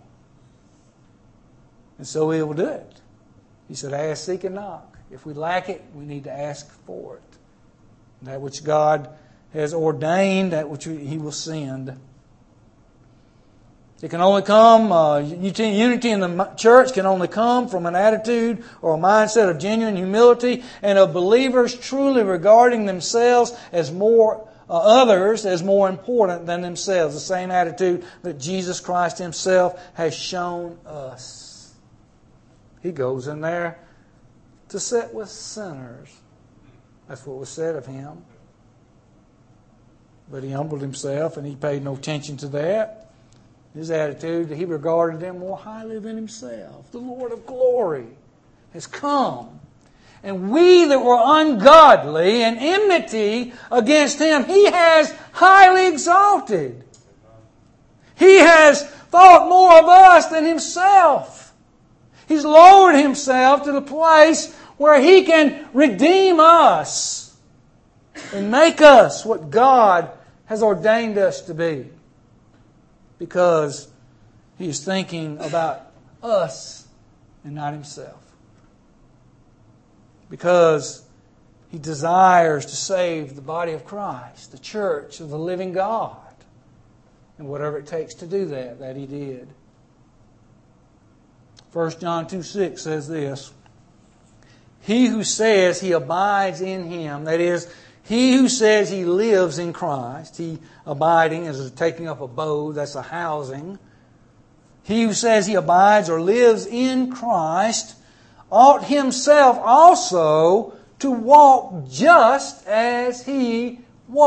And so He will do it. He said, ask, seek, and knock. If we lack it, we need to ask for it. That which God has ordained, that which He will send. It can only come, uh, unity in the church can only come from an attitude or a mindset of genuine humility and of believers truly regarding themselves as more, uh, others as more important than themselves. The same attitude that Jesus Christ Himself has shown us. He goes in there to sit with sinners. That's what was said of Him. But He humbled Himself and He paid no attention to that. His attitude, He regarded them more highly than Himself. The Lord of glory has come. And we that were ungodly and enmity against Him, He has highly exalted. He has thought more of us than Himself. He's lowered Himself to the place where He can redeem us and make us what God has ordained us to be. Because He is thinking about us and not Himself. Because He desires to save the body of Christ, the church of the living God. And whatever it takes to do that, that He did. First John two six says this, He who says he abides in Him, that is, he who says he lives in Christ, he abiding is taking up abode, that's a housing. He who says he abides or lives in Christ ought himself also to walk just as He walked.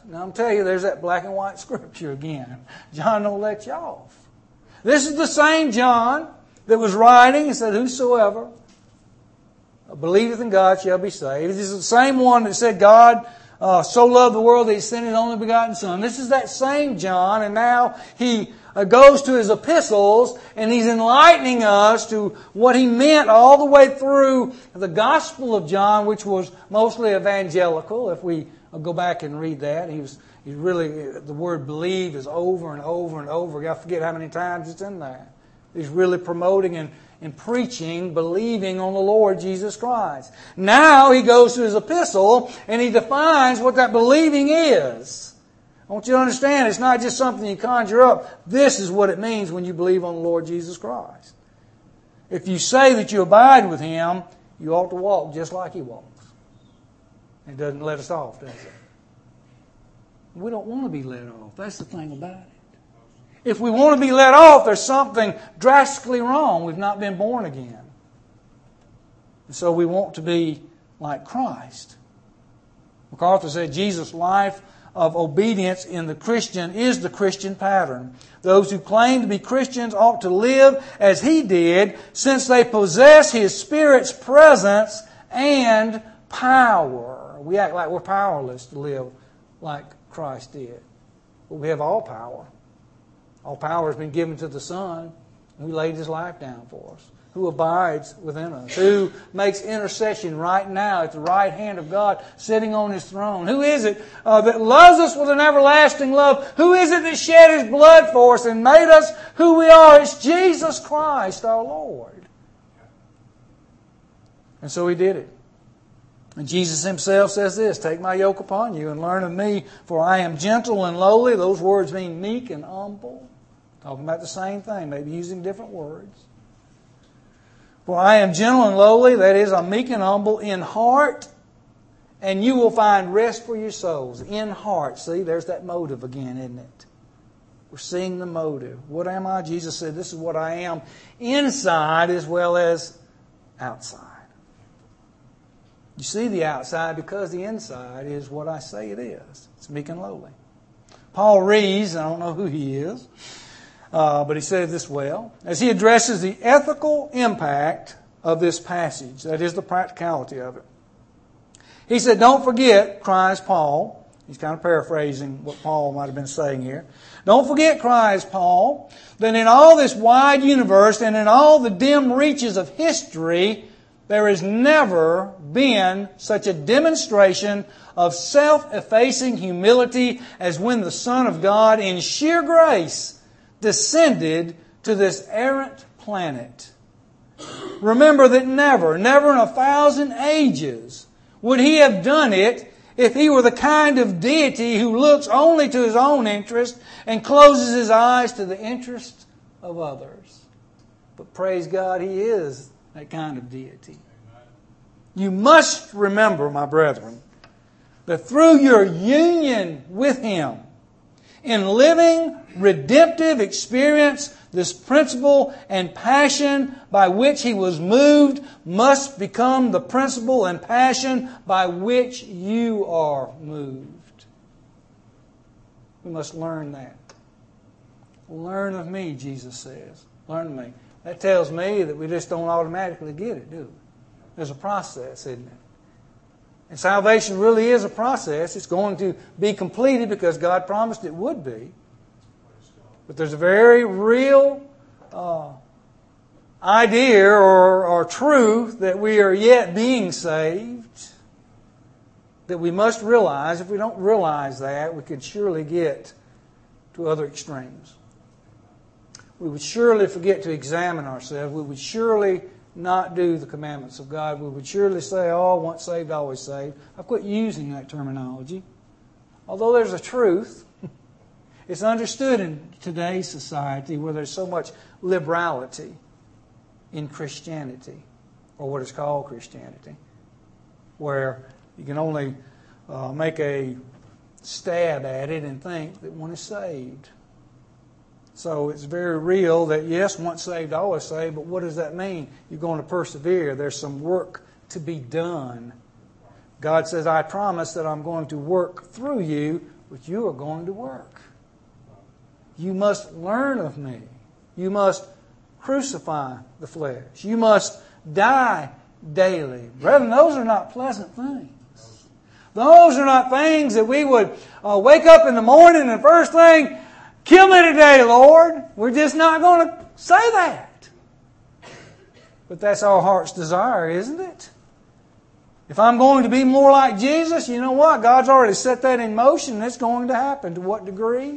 now I'm telling you, there's that black and white scripture again. John don't let you off. This is the same John that was writing and said, whosoever believeth in God shall be saved. This is the same one that said God uh, so loved the world that He sent His only begotten Son. This is that same John, and now he uh, goes to his epistles and he's enlightening us to what he meant all the way through the Gospel of John, which was mostly evangelical. If we go back and read that, he was he really the word believe is over and over and over. I forget how many times it's in there. He's really promoting and and preaching, believing on the Lord Jesus Christ. Now he goes to his epistle and he defines what that believing is. I want you to understand, it's not just something you conjure up. This is what it means when you believe on the Lord Jesus Christ. If you say that you abide with Him, you ought to walk just like He walks. It doesn't let us off, does it? We don't want to be let off. That's the thing about it. If we want to be let off, there's something drastically wrong. We've not been born again. And so we want to be like Christ. MacArthur said Jesus' life of obedience in the Christian is the Christian pattern. Those who claim to be Christians ought to live as He did, since they possess His Spirit's presence and power. We act like we're powerless to live like Christ did. But we have all power. All power has been given to the Son, who laid His life down for us, who abides within us, who makes intercession right now at the right hand of God, sitting on His throne. Who is it uh, that loves us with an everlasting love? Who is it that shed His blood for us and made us who we are? It's Jesus Christ, our Lord. And so He did it. And Jesus Himself says this, take my yoke upon you and learn of me, for I am gentle and lowly. Those words mean meek and humble. Talking about the same thing, maybe using different words. For I am gentle and lowly, that is, I'm meek and humble in heart, and you will find rest for your souls. In heart. See, there's that motive again, isn't it? We're seeing the motive. What am I? Jesus said, this is what I am inside as well as outside. You see the outside because the inside is what I say it is. It's meek and lowly. Paul Rees, I don't know who he is, uh, but he said this well, as he addresses the ethical impact of this passage, that is the practicality of it. He said, don't forget, cries Paul. He's kind of paraphrasing what Paul might have been saying here. Don't forget, cries Paul, that in all this wide universe and in all the dim reaches of history, there has never been such a demonstration of self-effacing humility as when the Son of God, in sheer grace, descended to this errant planet. Remember that never, never in a thousand ages would He have done it if He were the kind of deity who looks only to His own interest and closes His eyes to the interest of others. But praise God, He is that kind of deity. You must remember, my brethren, that through your union with Him, in living redemptive experience, this principle and passion by which He was moved must become the principle and passion by which you are moved. We must learn that. Learn of me, Jesus says. Learn of me. That tells me that we just don't automatically get it, do we? There's a process, isn't it? And salvation really is a process. It's going to be completed because God promised it would be. But there's a very real uh, idea or, or truth that we are yet being saved that we must realize. If we don't realize that, we could surely get to other extremes. We would surely forget to examine ourselves. We would surely not do the commandments of God. We would surely say, oh, once saved, always saved. I've quit using that terminology. Although there's a truth, it's understood in today's society where there's so much liberality in Christianity, or what is called Christianity, where you can only uh, make a stab at it and think that one is saved. So it's very real that, yes, once saved, always saved, but what does that mean? You're going to persevere. There's some work to be done. God says, I promise that I'm going to work through you but you are going to work. You must learn of me. You must crucify the flesh. You must die daily. Brethren, those are not pleasant things. Those are not things that we would uh, wake up in the morning and first thing, kill me today, Lord. We're just not going to say that. But that's our heart's desire, isn't it? If I'm going to be more like Jesus, you know what? God's already set that in motion and it's going to happen. To what degree?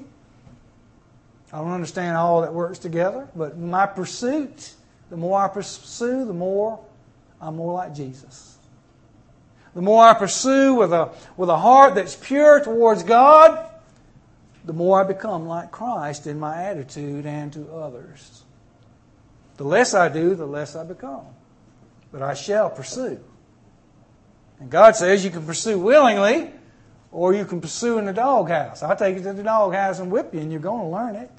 I don't understand how all that works together, but my pursuit, the more I pursue, the more I'm more like Jesus. The more I pursue with a, with a heart that's pure towards God, the more I become like Christ in my attitude and to others. The less I do, the less I become. But I shall pursue. And God says you can pursue willingly, or you can pursue in the doghouse. I'll take you to the doghouse and whip you, and you're going to learn it.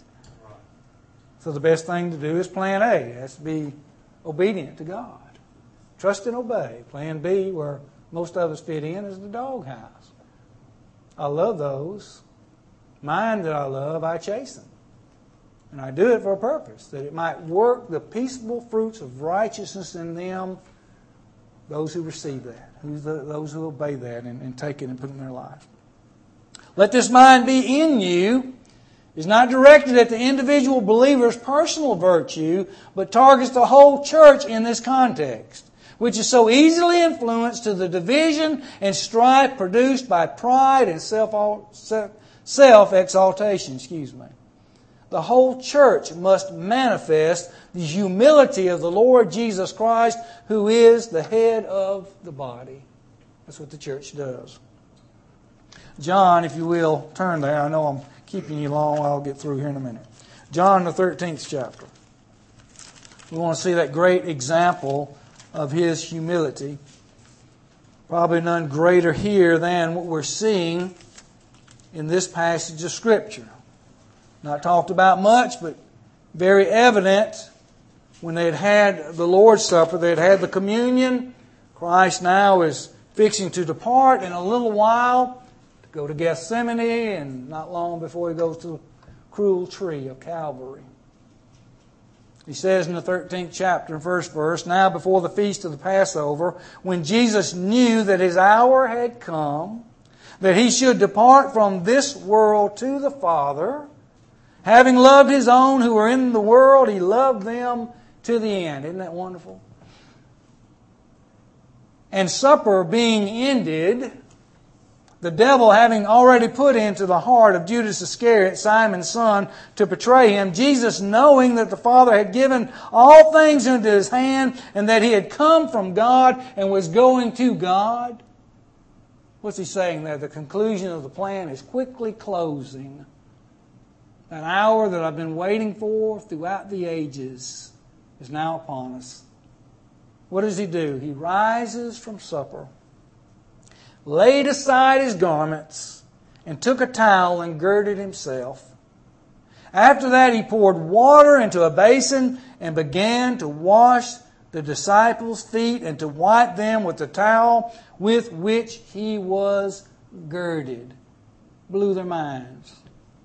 So the best thing to do is plan A. That's to be obedient to God. Trust and obey. Plan B, where most of us fit in, is the doghouse. I love those. Mine that I love, I chasten. And I do it for a purpose, that it might work the peaceable fruits of righteousness in them, those who receive that, those who obey that and, and take it and put it in their life. Let this mind be in you, is not directed at the individual believer's personal virtue, but targets the whole church in this context, which is so easily influenced to the division and strife produced by pride and self, self-exaltation. Excuse me. The whole church must manifest the humility of the Lord Jesus Christ, who is the head of the body. That's what the church does. John, if you will, turn there. I know I'm keeping you long. I'll get through here in a minute. John, the thirteenth chapter. We want to see that great example of His humility. Probably none greater here than what we're seeing in this passage of Scripture. Not talked about much, but very evident when they had had the Lord's Supper. They had had the communion. Christ now is fixing to depart in a little while to go to Gethsemane, and not long before He goes to the cruel tree of Calvary. He says in the thirteenth chapter, first verse, now before the feast of the Passover, when Jesus knew that His hour had come, that He should depart from this world to the Father, having loved His own who were in the world, He loved them to the end. Isn't that wonderful? And supper being ended, the devil having already put into the heart of Judas Iscariot, Simon's son, to betray Him, Jesus, knowing that the Father had given all things into His hand and that He had come from God and was going to God. What's He saying there? The conclusion of the plan is quickly closing. An hour that I've been waiting for throughout the ages is now upon us. What does He do? He rises from supper, laid aside His garments, and took a towel and girded Himself. After that, He poured water into a basin and began to wash the disciples' feet and to wipe them with the towel with which He was girded. Blew their minds.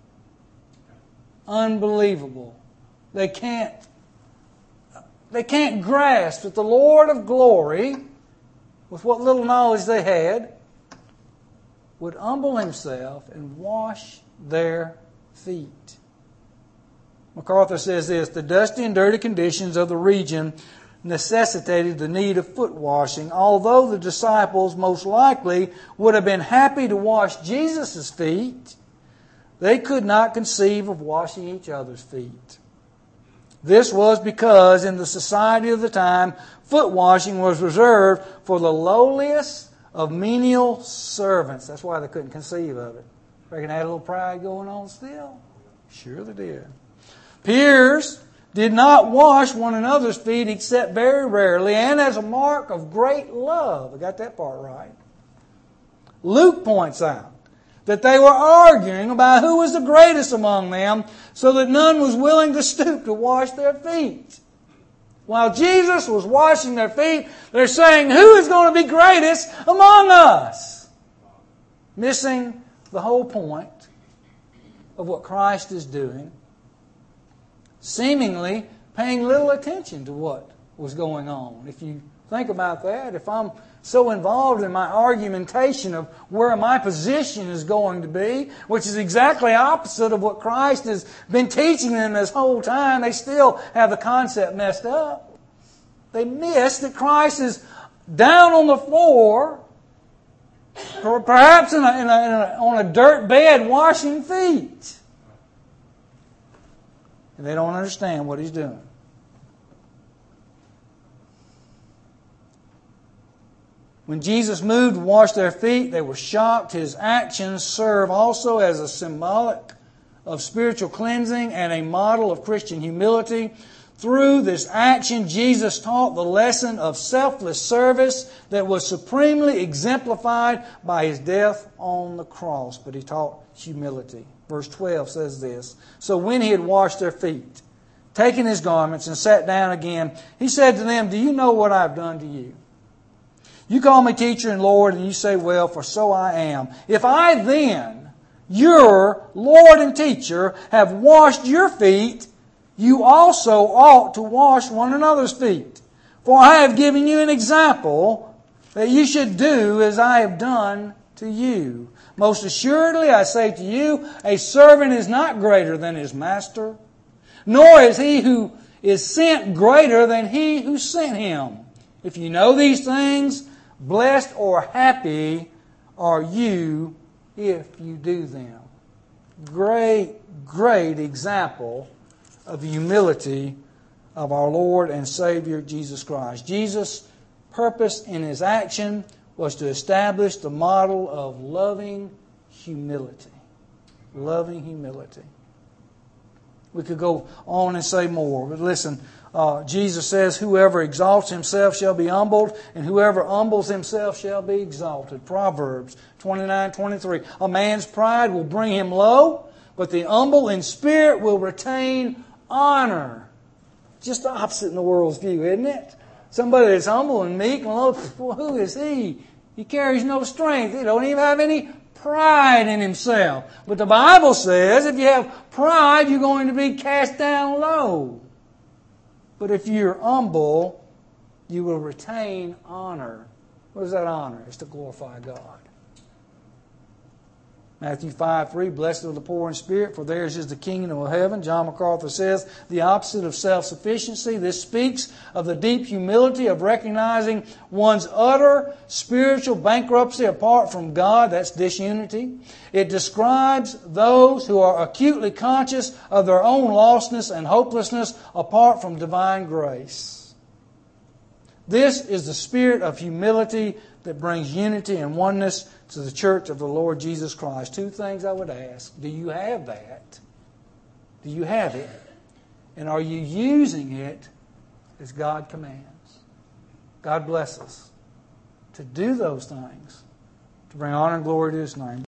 Unbelievable. They can't, they can't grasp that the Lord of glory, with what little knowledge they had, would humble Himself and wash their feet. MacArthur says this, the dusty and dirty conditions of the region necessitated the need of foot washing, although the disciples most likely would have been happy to wash Jesus' feet. They could not conceive of washing each other's feet. This was because in the society of the time, foot washing was reserved for the lowliest of menial servants. That's why they couldn't conceive of it. Reckon they had a little pride going on still? Sure they did. Peers did not wash one another's feet except very rarely and as a mark of great love. I got that part right. Luke points out that they were arguing about who was the greatest among them, so that none was willing to stoop to wash their feet. While Jesus was washing their feet, they're saying, who is going to be greatest among us? Missing the whole point of what Christ is doing, seemingly paying little attention to what was going on. If you think about that, if I'm so involved in my argumentation of where my position is going to be, which is exactly opposite of what Christ has been teaching them this whole time, they still have the concept messed up. They miss that Christ is down on the floor, or perhaps in a, in a, in a, on a dirt bed washing feet. And they don't understand what He's doing. When Jesus moved to wash their feet, they were shocked. His actions serve also as a symbolic of spiritual cleansing and a model of Christian humility. Through this action, Jesus taught the lesson of selfless service that was supremely exemplified by His death on the cross. But He taught humility. Verse twelve says this, "So when He had washed their feet, taken His garments and sat down again, He said to them, 'Do you know what I have done to you? You call me teacher and Lord, and you say, well, for so I am. If I then, your Lord and teacher, have washed your feet, you also ought to wash one another's feet. For I have given you an example that you should do as I have done to you. Most assuredly, I say to you, a servant is not greater than his master, nor is he who is sent greater than he who sent him. If you know these things, blessed or happy are you if you do them.'" Great, great example of the humility of our Lord and Savior Jesus Christ. Jesus' purpose in His action was to establish the model of loving humility. Loving humility. We could go on and say more, but listen, uh, Jesus says, "Whoever exalts himself shall be humbled, and whoever humbles himself shall be exalted." Proverbs twenty-nine twenty-three. "A man's pride will bring him low, but the humble in spirit will retain honor." Just the opposite in the world's view, isn't it? Somebody that's humble and meek and low, well, who is he? He carries no strength. He don't even have any pride in himself. But the Bible says if you have pride, you're going to be cast down low. But if you're humble, you will retain honor. What is that honor? It's to glorify God. Matthew five three, "Blessed are the poor in spirit, for theirs is the kingdom of heaven." John MacArthur says, the opposite of self-sufficiency. This speaks of the deep humility of recognizing one's utter spiritual bankruptcy apart from God. That's disunity. It describes those who are acutely conscious of their own lostness and hopelessness apart from divine grace. This is the spirit of humility that brings unity and oneness to the church of the Lord Jesus Christ. Two things I would ask. Do you have that? Do you have it? And are you using it as God commands? God bless us to do those things, to bring honor and glory to His name.